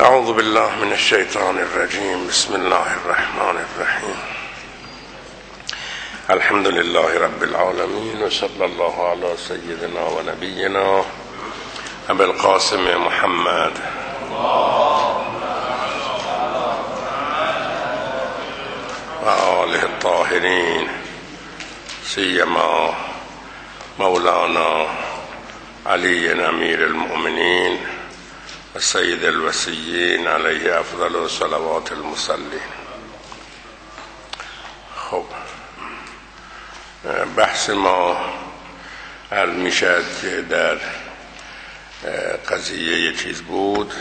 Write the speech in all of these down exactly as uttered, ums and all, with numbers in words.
اعوذ بالله من الشیطان الرجیم. بسم الله الرحمن الرحیم. الحمد لله رب العالمین و صلی الله علی سیدنا و نبینا ابی القاسم محمد و آله الطاهرین، سیما مولانا علی امیر المؤمنین و سید الوصیین علیه افضل و صلوات المصلین. خب بحث ما عرض می شد که در قضیه یه چیز بود،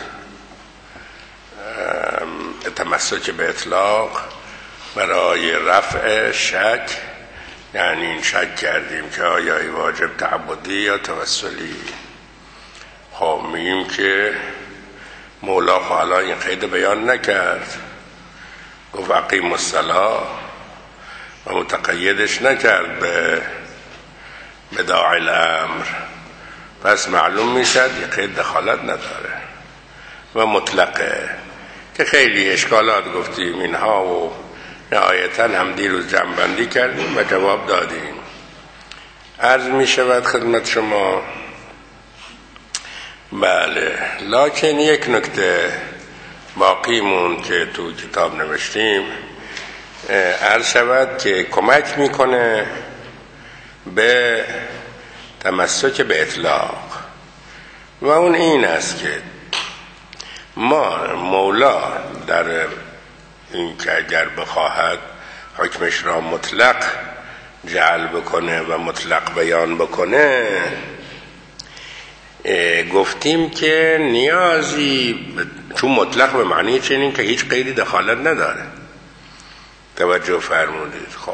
تمسک به اطلاق برای رفع شک، یعنی این شک کردیم که آیا ای واجب تعبدی یا توسلی. خب میگیم که مولا حالا این قید بیان نکرد، گفت اقیم الصلاة و متقیدش نکرد به بداعی الامر، پس معلوم میشد یه قید دخالت نداره و مطلقه، که خیلی اشکالات گفتیم اینها و نهایتا هم دیروز جمع‌بندی کردیم و جواب دادیم. عرض می شود خدمت شما بله، لکن یک نکته باقی مون که تو کتاب نوشتیم، عرض شود که کمک میکنه به تمسک به اطلاق، و اون این است که ما مولا در این که اگر بخواهد حکمش را مطلق جعل بکنه و مطلق بیان بکنه، گفتیم که نیازی، چون مطلق به معنی چنین که هیچ قیدی دخالت نداره، توجه فرمودید. خب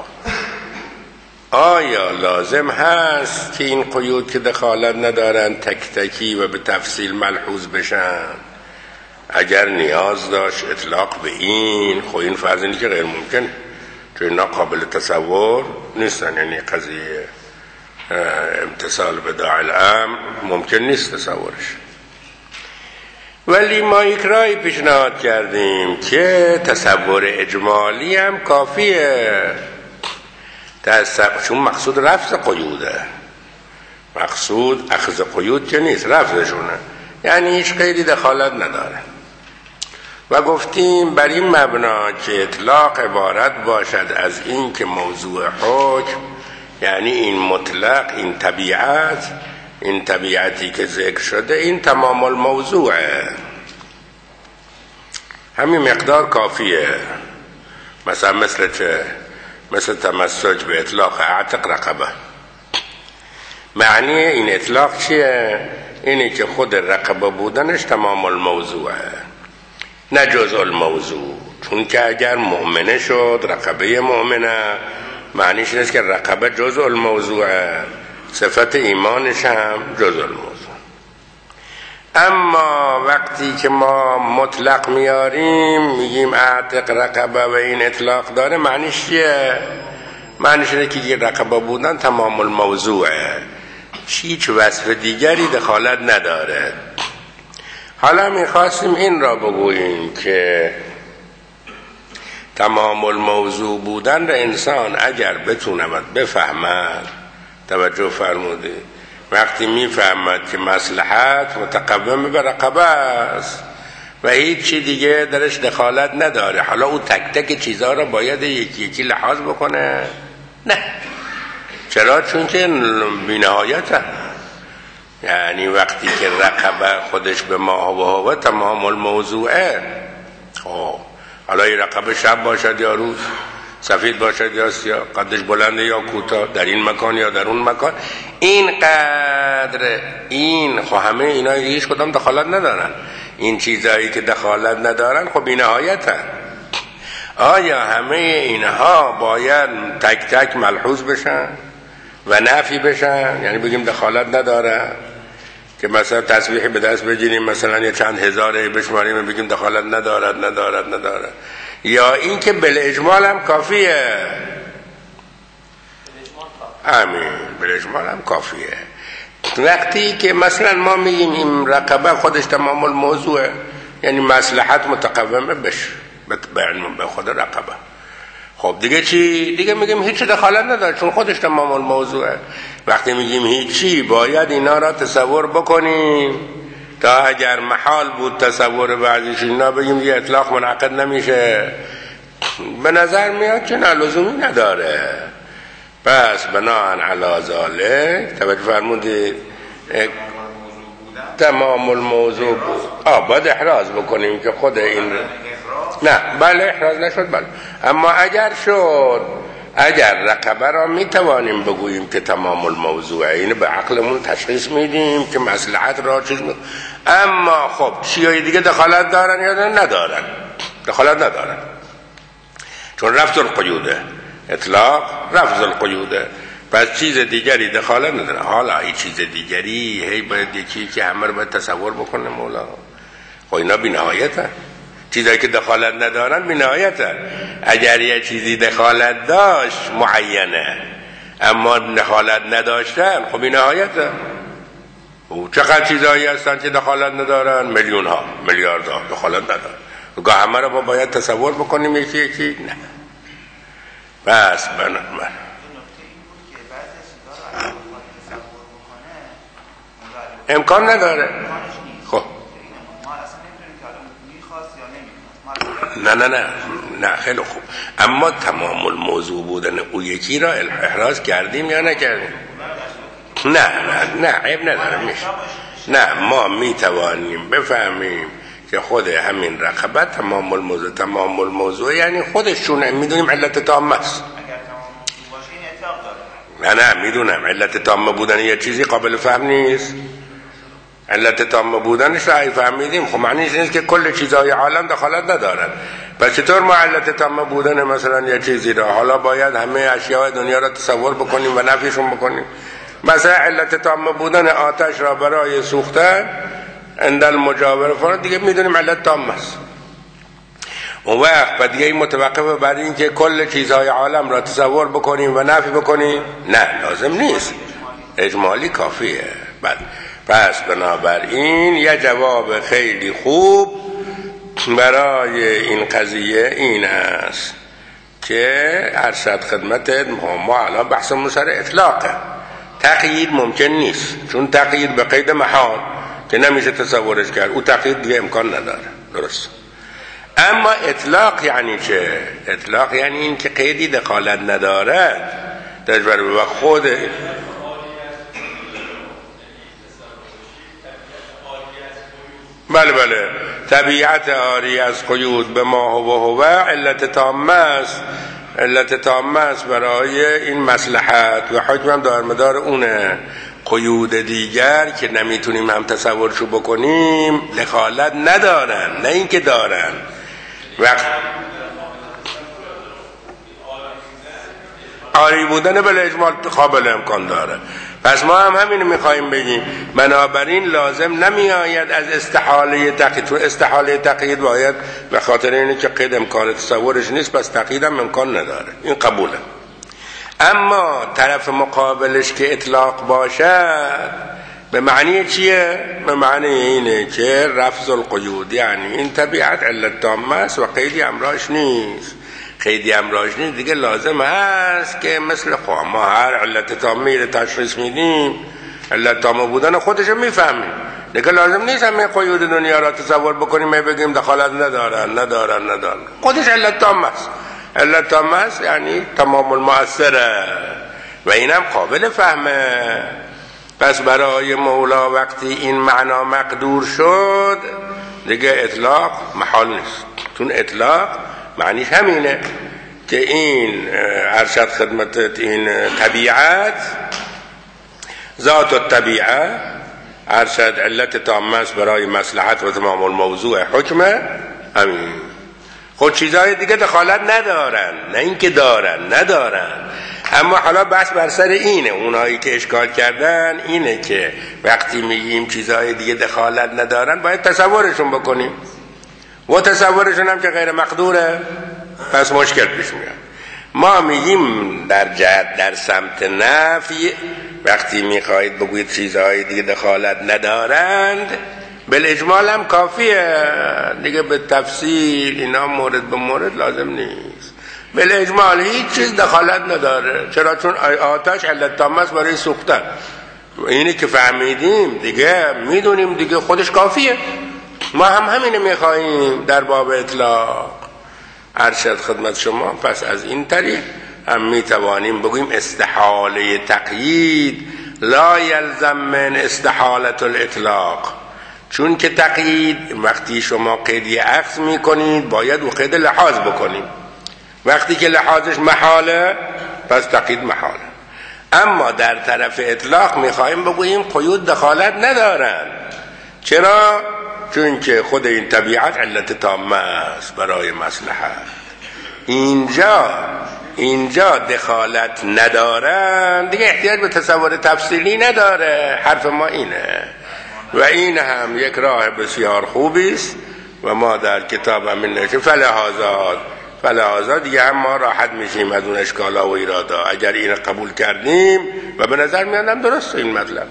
آیا لازم هست که این قیود که دخالت ندارن تک تکی و به تفصیل ملحوظ بشن؟ اگر نیاز داشت اطلاق به این، خب این فرض اینه که غیر ممکن، چون اینا قابل تصور نیستن، یعنی قضیه امتصال بداعی الامر ممکن نیست تصورش. ولی ما یک رای پیشنهاد کردیم که تصور اجمالی هم کافیه، چون مقصود رفض قیوده، مقصود اخذ قیود که نیست، رفضشونه، یعنی هیچ قیدی دخالت نداره. و گفتیم بر این مبنا که اطلاق عبارت باشد از این که موضوع حکم، یعنی این مطلق، این طبیعت، این طبیعتی که ذکر شده، این تمام الموضوعه، همین مقدار کافیه. مثلا مثل چه؟ مثل تمسک به اطلاق اعتق رقبه. معنی این اطلاق چیه؟ اینی که خود رقبه بودنش تمام الموضوعه، نه جزء الموضوع. چون که اگر مؤمنه شد، رقبه مؤمنه، معنیش نیست که رقبه جزء الموضوعه، صفت ایمانش هم جزء الموضوع. اما وقتی که ما مطلق میاریم، میگیم اعتق رقبه و این اطلاق داره، معنیش چیه؟ معنیش اینه که یه رقبه بودن تمام الموضوعه، هیچ وصف دیگری دخالت نداره. حالا میخواستیم این را بگوییم که تمام الموضوع بودن را انسان اگر بتوند بفهمد، توجه فرمودید، وقتی میفهمد که مصلحت متقوم به رقبه است و هیچ چی دیگه درش دخالت نداره، حالا او تک تک چیزها را باید یکی یکی لحاظ بکنه؟ نه. چرا؟ چون که بی‌نهایت هست. یعنی وقتی که رقبه خودش به ما و هو تمام الموضوعه، خب حالا این رقبه شب باشد یا روز، سفید باشد یا سیاه، قدش بلنده یا کوتاه، در این مکان یا در اون مکان، این قدر، این خب همه اینا هیچ کدام دخالت ندارن. این چیزایی که دخالت ندارن خب بی‌نهایت هست. آیا همه اینها باید تک تک ملحوظ بشن و نفی بشن؟ یعنی بگیم دخالت نداره، که مثلا تسبیحی به دست بگیریم مثلا یه چند هزاره بشماریم و بگیم دخالت ندارد ندارد ندارد، یا این که بالاجمال هم کافیه؟ همین بالاجمال هم کافیه. وقتی که مثلا ما میگیم این رقبه خودش تمام الموضوعه، یعنی مصلحت متقومه بشه به خود رقبه. خب دیگه چی؟ دیگه میگیم هیچ دخالت نداره چون خودش تمام الموضوعه. وقتی میگیم هیچی باید اینا را تصور بکنیم تا اگر محال بود تصور بعضیش اینا بگیم یه اطلاق منعقد نمیشه. به نظر میاد که نه لزومی نداره. پس بناهن علی ذالک توجه فرمودید تمام الموضوع بود. آه باید احراز بکنیم که خود این نه بله احراز نشد بله. اما اگر شد اگر رقبه را میتوانیم بگوییم که تمام الموضوع این به عقلمون تشخیص میدیم که مصلحت را چیز می... اما خب چیزای دیگه دخالت دارن یا ندارن؟ دخالت ندارن چون رفض القیوده اطلاق رفض القیوده. پس چیز دیگری دخالت نداره. حالا این چیز دیگری هی باید یکی که همه رو باید تصور بکنه مولا. خب اینا بی نهایته. چیزایی که دخالت ندارن بی نهایته. اگر یه چیزی دخالت داشت معینه اما دخالت نداشتن خب بی نهایته. چقدر چیزایی هستن که دخالت ندارن؟ میلیون ها میلیارد ها دخالت ندارن. گاه همه رو ما باید تصور بکنیم یکی یکی؟ نه. بس من من امکان نداره. خب نه نه نه نه خیلی خوب. اما تمام الموضوع بودن او یکی را احراز کردیم یا نکردیم؟ نه نه نه عیب نداره میشه. نه ما میتوانیم بفهمیم که خود همین رقبه تمام الموضوع تمام الموضوع یعنی خودشونه میدونیم علت تامه است. نه نه میدونم علت تامه بودن یه چیزی قابل فهم نیست. علت تامه بودنش را فهمیدیم خب معنیش نیست که کل چیزهای عالم دخالت ندارن. پس چطور ما علت تامه بودن مثلا یه چیزی را حالا باید همه اشیاء دنیا را تصور بکنیم و نفیشون بکنیم؟ مثلا علت تامه بودن آتش را برای سوختن عند المجاور فرد دیگه میدونیم علت تامه است. اون وقت بعد دیگه این متوقفه بر این که کل چیزهای عالم را تصور بکنیم و نفی بکنیم؟ نه لازم نیست. اجمالی کافیه. بعد پس بنابراین یه جواب خیلی خوب برای این قضیه این است که ارشد خدمتت ما الان بحثمون سر اطلاقه. تقیید ممکن نیست چون تقیید به قید محال که نمیشه تصورش کرد. او تقیید دیگه امکان نداره. درست. اما اطلاق یعنی چه؟ اطلاق یعنی این که قیدی دخالت ندارد تجربه و خود بله بله طبیعت آری از قیود به ما هو هو علت تامه است. علت تامه است برای این مصلحت و حکم دار مدار اونه. قیود دیگر که نمیتونیم هم تصورشو بکنیم دخالت ندارن نه اینکه دارن. وقت آری بودن بل اجمال قابل امکان داره. پس ما هم همینو میخواییم بگیم. بنابراین لازم نمی آید از استحاله تقیید. چون استحاله تقیید باید به خاطر اینه که قید امکان تصورش نیست پس تقیید هم امکان نداره. این قبوله. اما طرف مقابلش که اطلاق باشد به معنی چیه؟ به معنی اینه که رفض القیود یعنی این طبیعت علت تامه است و قیدی امراش نیست. قیدی امراش نیست دیگه لازم هست که مثل خود ما هر علت تامه رو تشخیص میدیم علت تامه بودن خودش میفهمیم دیگه لازم نیست همه قیود دنیا را تصور بکنیم و بگیم دخالت ندارن ندارن ندارن. خودش علت تامه است. علت تامه است یعنی تمام المؤثره و اینم قابل فهمه. پس برای مولا وقتی این معنا مقدور شد دیگه اطلاق محال نیست. چون اطلاق معنیش همینه که این ارشد خدمتت این طبیعت ذات الطبیعه ارشد علت تامه است برای مصلحت و تمام الموضوع حکمه همین. خود چیزهای دیگه دخالت ندارن نه اینکه دارن ندارن. اما حالا بحث بر سر اینه. اونایی که اشکال کردن اینه که وقتی میگیم چیزهای دیگه دخالت ندارن باید تصورشون بکنیم و تصورشون هم که غیر مقدوره پس مشکل پیش میاد. ما میگیم در جهت در سمت نفی وقتی میخواهید بگویید چیزهای دیگه دخالت ندارند بالاجمال هم کافیه دیگه، به تفصیل اینا مورد به مورد لازم نیست. بالاجمال هیچ چیز دخالت نداره. چرا؟ چون آتش علت تامه است برای سوختن. اینی که فهمیدیم دیگه، میدونیم دیگه، خودش کافیه. ما هم همینه میخواییم در باب اطلاق. ارشد خدمت شما. پس از این طریق هم میتوانیم بگوییم استحاله تقیید لا یلزم من استحالت الاطلاق، چون که تقیید وقتی شما قیدی اخذ میکنید باید و قید لحاظ بکنید. وقتی که لحاظش محاله پس تقیید محاله. اما در طرف اطلاق میخوایم بگوییم قیود دخالت ندارن. چرا؟ چون که خود این طبیعت علت تامه است برای مصلحت. اینجا اینجا دخالت ندارن دیگه، احتیاج به تصور تفصیلی نداره. حرف ما اینه و این هم یک راه بسیار خوبی است و ما در کتاب همین نوشته فلحاظات فلحاظات دیگه هم ما راحت میشیم از اون اشکالا و ایرادا اگر این قبول کردیم و به نظر میادم درست این مطلب.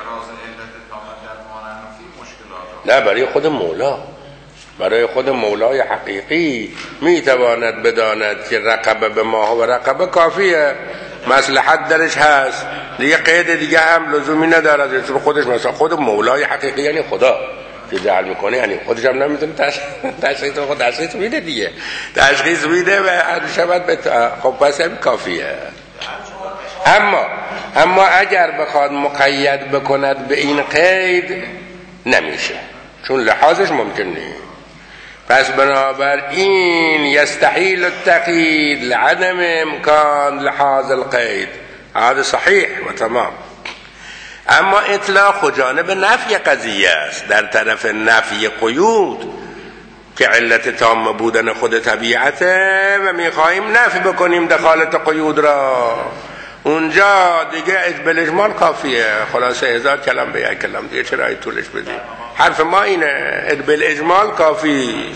نه، برای خود مولا، برای خود مولای حقیقی میتواند بداند که رقبه به ماه و رقبه کافیه، مصلحت درش هست دیگه، قید دیگه هم لزومی نداره. چون خودش مثلا خود مولای حقیقی یعنی خدا که جعل میکنه، یعنی خودش هم نمیتونه تشخیص خود تشخیص میده دیگه، تشخیص میده و هر شبت به خب پس هم کافیه. اما اما اگر بخواد مقید بکند به این قید نمیشه، چون لحاظش ممکن نیست. پس بنابراین یستحیل التقیید لعدم امکان لحاظ القید. هذا صحیح و تمام. اما اطلاق جانب نفی قضیه است. در طرف نفی قیود که علت تام بودن خود طبیعته و میخواهیم نفی بکنیم دخالت قیود را، اونجا دیگه بالاجمال کافیه. خلاصه هزار کلام به یک کلام دیگه چرا ای طولش بدیم؟ حرف ما اینه، بالاجمال کافی.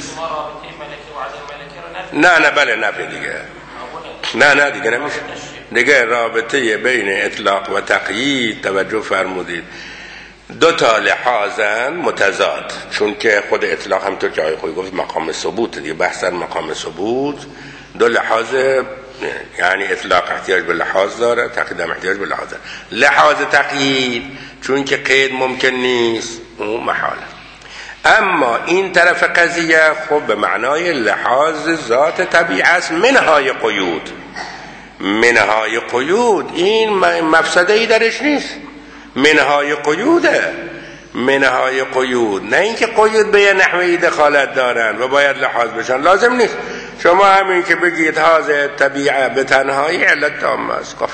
نه نه بله نفی دیگه، نه نه دیگه نمیشه دیگه. رابطه بین اطلاق و تقیید توجه فرمودید دو تا لحاظن متضاد، چون که خود اطلاق هم تو جای خود گفت مقام ثبوت دیگه، بحثا مقام ثبوت دو لحاظ، یعنی اطلاق احتیاج به لحاظ داره، تقیید هم احتیاج به لحاظ داره. لحاظ تقیید چون که قید ممکن نیست اون محاله. اما این طرف قضیه خب به معنای لحاظ ذات طبیعت منهای قیود، منهای قیود این مفسده ای درش نیست، منهای قیوده، منهای قیود، نه اینکه قیود به یه نحوی دخالت دارن و باید لحاظ بشن، لازم نیست. شما همین که بگید هذا طبیعه به تنهایی علت تامه است کافی.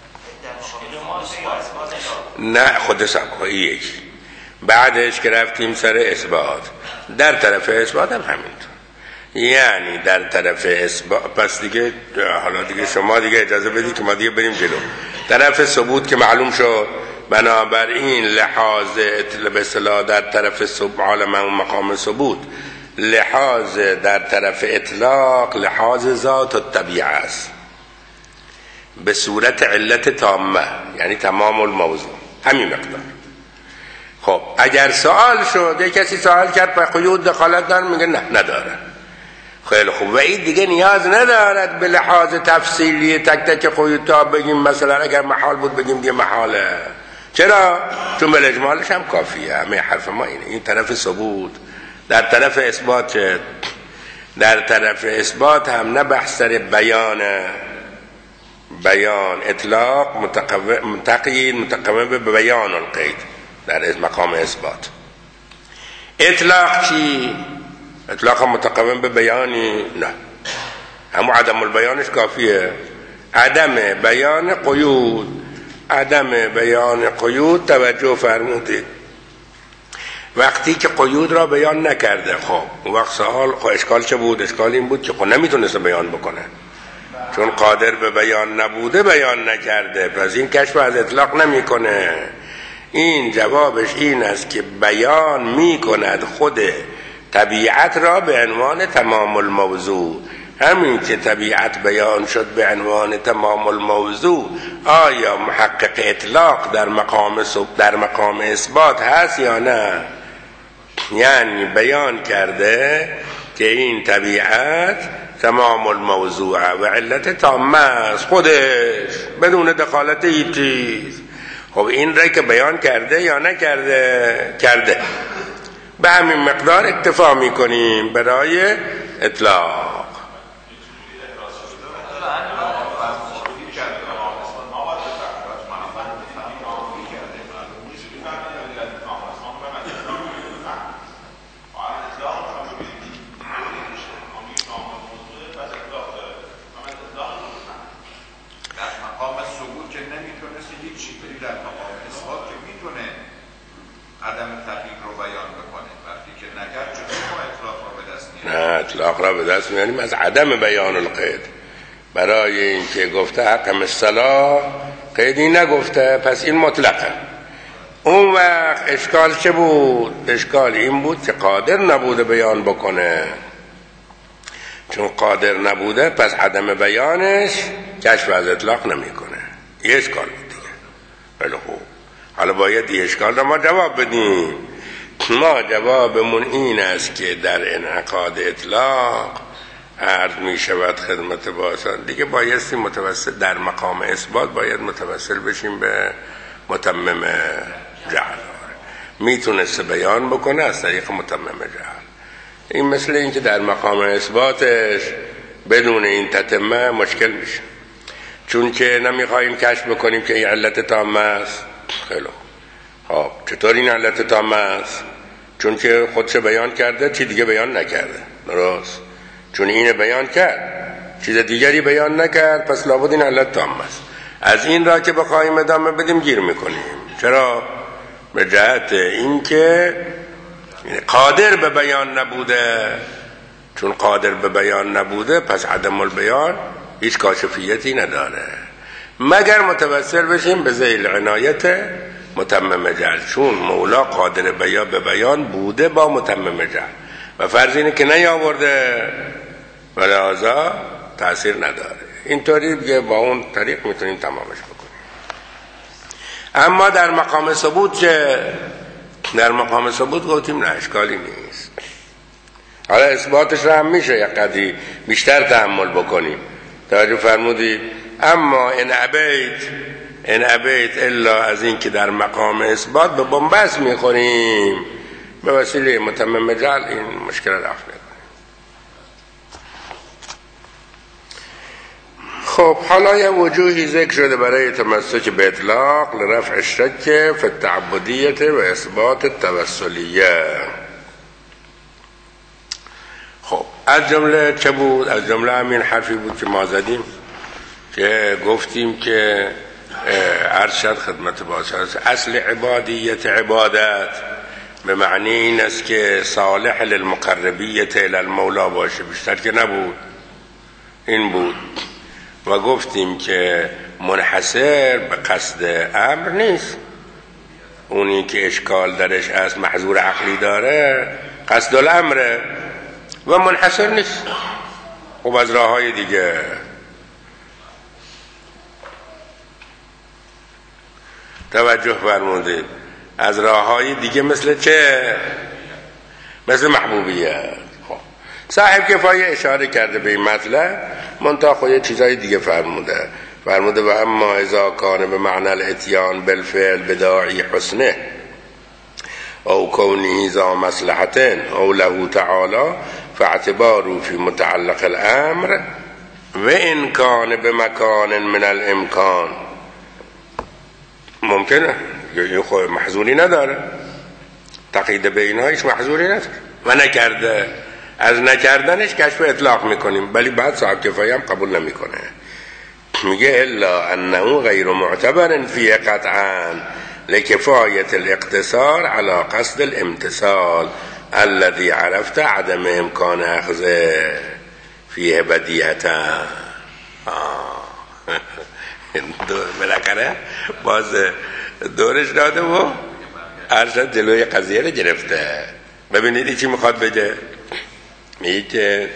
نه خود سبقه یک بعدش که رفتیم سر اثبات، در طرف اثبات هم همینطور، یعنی در طرف اثبات پس دیگه حالا دیگه شما دیگه اجازه بدید که ما دیگه بریم جلو. طرف ثبوت که معلوم شد، بنابراین لحاظ به اصطلاح در طرف ثبوت عالم و مقام ثبوت، لحاظ در طرف اطلاق لحاظ ذات الطبیعه است به صورت علت تامه، یعنی تمام الموضوع، همین مقدار. خب اگر سوال شد، یک کسی سوال کرد به قیود دخالت داره، میگه نه نداره. خیلی خوب، و این دیگه نیاز ندارد به لحاظ تفصیلی تک تک قیود تا بگیم مثلا اگر محال بود بگیم دیگه محاله. چرا؟ چون به اجمالش هم کافیه. همه حرف ما اینه. این طرف ثبوت. در طرف اثبات، در طرف اثبات هم نه بحث سر بیان، بیان اطلاق متقید متقوم به بیان القید در مقام اثبات. اطلاق چی؟ اطلاق متقوم به بیانی نه، همون عدم البیانش کافیه. عدم بیان قیود، عدم بیان قیود توجه فرمودید. وقتی که قیود را بیان نکرده، خب اون وقت سوال خب اشکال چه بود؟ اشکال این بود که خب نمیتونست بیان بکنه، چون قادر به بیان نبوده بیان نکرده، پس این کشف از اطلاق نمیکنه. این جوابش این است که بیان میکند خود طبیعت را به عنوان تمام الموضوع. همین که طبیعت بیان شد به عنوان تمام الموضوع، آیا محقق اطلاق در مقام در مقام اثبات هست یا نه؟ یعنی بیان کرده که این طبیعت تمام الموضوع و علت تامه است خودش بدون دخالت هیچ چیز. خب این را که بیان کرده یا نکرده؟ کرده. به همین مقدار اکتفا میکنیم برای اطلاق. اطلاق را به دست میاریم از عدم بیان القید. برای این که گفته اقم الصلاة قیدی نگفته، پس این مطلقه. اون وقت اشکال چه بود؟ اشکال این بود که قادر نبوده بیان بکنه. چون قادر نبوده پس عدم بیانش کشف از اطلاق نمیکنه. یه اشکال بود دیگه. بله خوب، حالا باید یه اشکال را ما جواب بدیم. ما جوابمون این است که در انعقاد اطلاق عرض می شود خدمت بازان دیگه بایستی متوسل در مقام اثبات باید متوسل بشیم به متمم جعل. میتونست بیان بکنه از طریق متمم جعل. این مثل این که در مقام اثباتش بدون این تتمه مشکل میشه، چون که نمیخوایم کشف بکنیم که این علت تامه است. خیلی خب چطور این علت تامه است؟ چون که خودش بیان کرده، چی دیگه بیان نکرده. درست؟ چون اینه بیان کرد چیز دیگری بیان نکرد، پس لابد این علت تامه است. از این را که بخوایم ادامه بدیم گیر میکنیم. چرا؟ به جهت این که قادر به بیان نبوده. چون قادر به بیان نبوده پس عدم البیان هیچ کاشفیتی نداره، مگر متوسل بشیم به ذیل عنایت متمم جعل. چون مولا قادر بیان به بیان بوده با متمم جعل و فرض اینه که نیاورده و لذا تأثیر نداره. اینطوری دیگه با اون طریق میتونیم تمامش بکنیم. اما در مقام ثبوت چه؟ در مقام ثبوت گفتیم نه اشکالی نیست. حالا اثباتش را هم میشه یک قدری بیشتر تحمل بکنیم. توجه فرمودید؟ اما ان ابیت ان ابیت الا از این که در مقام اثبات به بنبست میخوریم به وسیله متمم جعل این مشکل رفع میکنیم. خب حالا یه وجوهی ذکر شده برای تمسک به اطلاق لرفع الشک فی التعبدیت و اثبات التوسلیه. خب از جمله چه بود؟ از جمله همین حرفی بود که ما زدیم که گفتیم که ارشد خدمت باشد اصل عبادیت عبادت به معنی این است که صالح للمقربیت الی المولا باشه، بیشتر که نبود. این بود و گفتیم که منحصر به قصد امر نیست. اونی که اشکال درش از محظور عقلی داره قصد الامره و منحصر نیست. خب از راه های دیگه توجه فرمودید، از راه های دیگه مثل چه؟ مثل محبوبیت. خب صاحب کفایه اشاره کرده به این مطلب، منتها خود یه چیزای دیگه فرموده. فرموده و اما اذا کان به معنی الاتیان بالفعل بداعی حسنه او کونه ذا مصلحتين او له تعالی فاعتباره في متعلق الامر و ان کان بمکان من الامکان. ممکنه یه خود محظوری نداره، تقیید بینها هیچ محظوری نداره و نکرده، از نکردنش کشف اطلاق میکنیم، ولی بعد صاحب کفایه هم قبول نمیکنه. میگه الا انه غیر معتبر فی قطعا لکفایت الاقتصار على قصد الامتصال الذي عرفت عدم امکان اخذه فیه بدیهتا. دور بالاخره باز دورش داده و ارشد جلوی قضیه رو گرفته. ببینید چی میخواد بگه؟ میگه که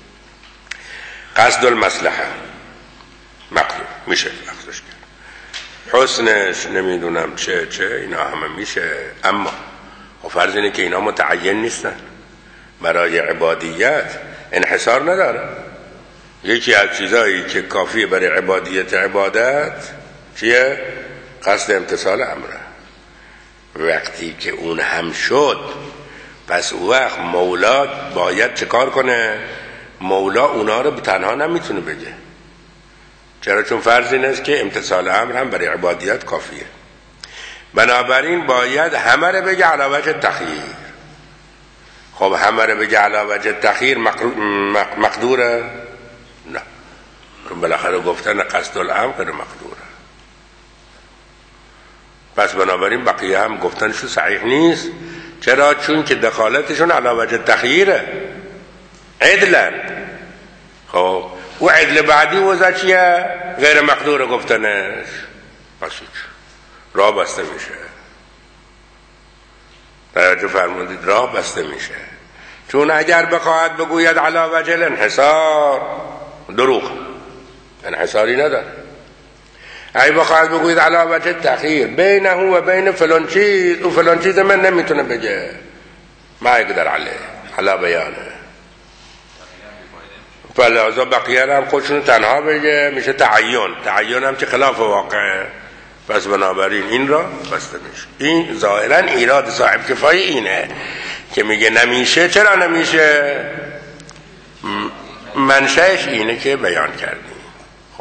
قصد المصلحه مقلوب میشه اخذش کرد، حسنش نمیدونم چه چه اینا همه میشه، اما و فرض اینه که اینا متعین نیستن برای عبادیت، انحصار نداره. یکی از چیزایی که کافیه برای عبادیت عبادت چیه؟ قصد امتثال امره. وقتی که اون هم شد پس او وقت مولا باید چه کار کنه؟ مولا اونا رو به تنها نمیتونه بگه. چرا؟ چون فرض این است که امتثال امر هم برای عبادیت کافیه. بنابراین باید همه رو بگه علی وجه تخییر. خب همه رو بگه علی وجه تخییر مقدوره؟ نه، چون بالاخره گفتن قصد الامر غیر مقدوره. پس بنابراین بقیه هم گفتنشون صحیح نیست. چرا؟ چون که دخالتشون علی وجه تخییره، عدلن. خب او عدل بعدی وضع چیه؟ غیر مقدور گفتنش. پس راه بسته میشه. توجه فرمودید؟ راه بسته میشه. چون اگر بخواهد بگوید علی وجه الانحصار، دروغ، انحصاری نداره. اگه بخواهد بگوید علی وجه تخییر بینه و بین فلان چیز، او فلان چیز من نمیتونه بگه، ما یقدر علیه علی بیانه. فلازا بقیه هم خودشون تنها بگه، میشه تعین. تعین هم که خلاف واقعه. پس بنابراین این را بسته میشه. این ظاهرا ایراد صاحب کفایه اینه که میگه نمیشه. چرا نمیشه؟ منشأش اینه که بیان کردیم. خب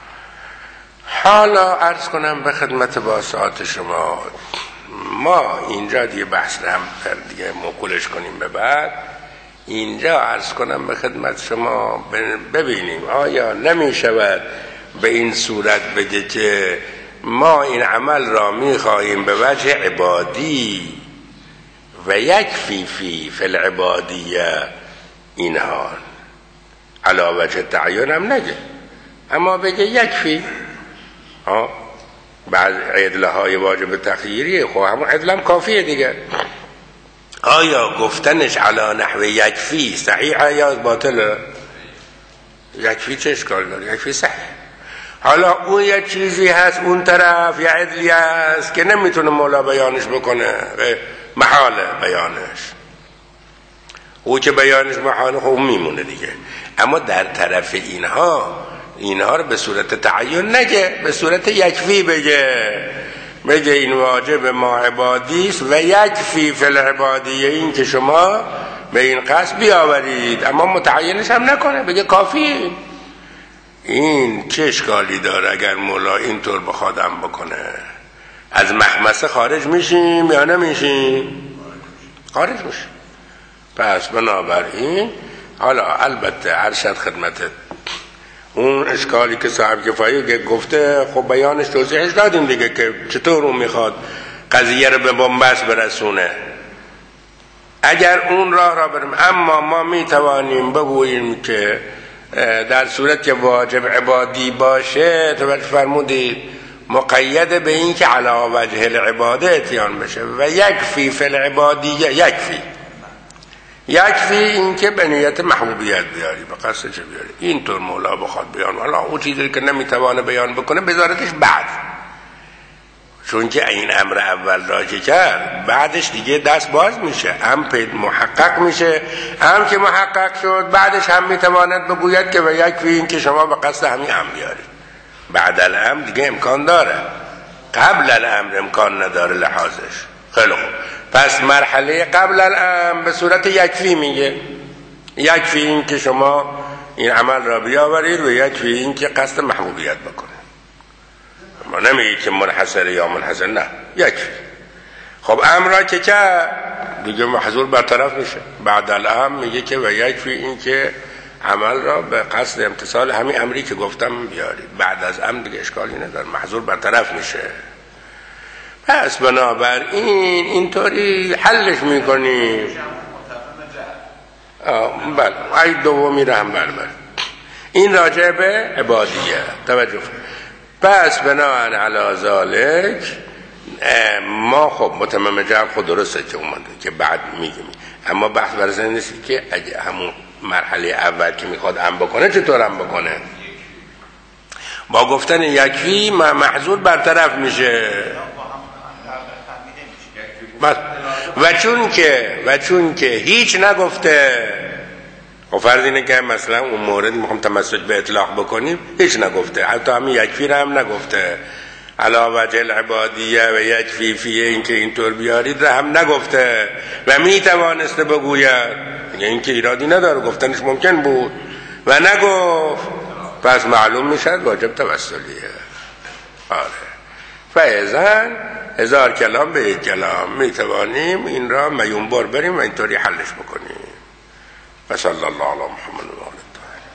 حالا عرض کنم به خدمت باسطات شما، ما اینجا دیگه بحث هم دیگه موکولش کنیم به بعد. اینجا عرض کنم به خدمت شما ببینیم آیا نمیشود به این صورت بگه که ما این عمل را میخواهیم به وجه عبادی و یکفی فی فی العبادیه اینها، علی وجه تعین هم نگه، اما بگه یکفی. ها بعض عدلهای واجب تخییریه، خب همون عدل هم کافیه دیگه. آیا گفتنش علی نحو یکفی صحیحه یا باطله؟ یکفی چه اشکال داره؟ یکفی صحیح. حالا اون یه چیزی هست اون طرف، یه عدلی هست که نمیتونه مولا بیانش بکنه، محاله بیانش. او که بیانش محاله خب میمونه دیگه. اما در طرف اینها اینها رو به صورت تعین نگه، به صورت یکفی بگه. بگه این واجب ما عبادیست و یکفی فی العبادیه، این که شما به این قصد بیاورید، اما متعینش هم نکنه، بگه کافی. این چه اشکالی داره اگر مولا اینطور بخوادم بکنه؟ از مخمسه خارج میشیم یا نمیشیم؟ خارج میشیم. پس بنابراین حالا البته ارشد خدمتت اون اشکالی که صاحب کفایه گفته، خب بیانش توضیحش دادیم دیگه که چطور اون میخواد قضیه رو به بنبست برسونه. اگر اون راه را بریم، اما ما میتوانیم بگوییم که در صورت که واجب عبادی باشه، تو فرمودید مقید به این که علی وجه العباده اتیان بشه و یکفی فی العبادیه، یکفی یکفی این که به نیت محبوبیت بیاری، به قصد چه بیاری. اینطور مولا بخواد بیان، حالا اون چیزی که نمیتوانه بیان بکنه بذارتش بعد، چون که این امر اول را که کرد بعدش دیگه دست باز میشه، هم پید محقق میشه، هم که محقق شد بعدش هم میتواند بگوید که و یکفی این که شما به قصد همین امر بیاری. بعد الامر دیگه امکان داره، قبل الامر امکان نداره لحاظش. خیلی خوب، پس مرحله قبل الامر به صورت یکفی میگه، یکفی این که شما این عمل را بیاورید و یکفی این که قصد محبوبیت بکنه. ما نمیگه که منحصر یا منحصر، نه، یکفی. خب امر را که که دیگه محظور برطرف میشه. بعد الامر میگه که و یکفی این که عمل را به قصد امتثال همین امری که گفتم بیارید. بعد از امر دیگه اشکالی نداره، محظور برطرف میشه. پس بنابراین اینطوری حلش میکنیم. بله، ای دومی را هم بله بله. این راجع به عبادیه، توجه. پس بناهن علی ذالک ما خب متمم جمع خود درسته که اومده که بعد میگیم، اما بحث برای این نیست که اگه همون مرحله اول که میخواد ام بکنه چطور ام بکنه. با گفتن یکفی محظور برطرف میشه. و چون که و چون که هیچ نگفته، و فرض اینه که مثلا اون مورد میخوام تمسک به اطلاق بکنیم، هیچ نگفته، حتی همین یکفی رو هم نگفته، علا وجه العبادیه و یکفی فیه این که اینطور بیارید رو هم نگفته و میتوانسته بگوید، این که ایرادی نداره، گفتنش ممکن بود و نگفت، پس معلوم میشد واجب توسلیه. آره فایزن هزار کلام به یک کلام میتوانیم این را میونبار بریم و اینطوری حلش بکنیم. و صلی الله علی محمد.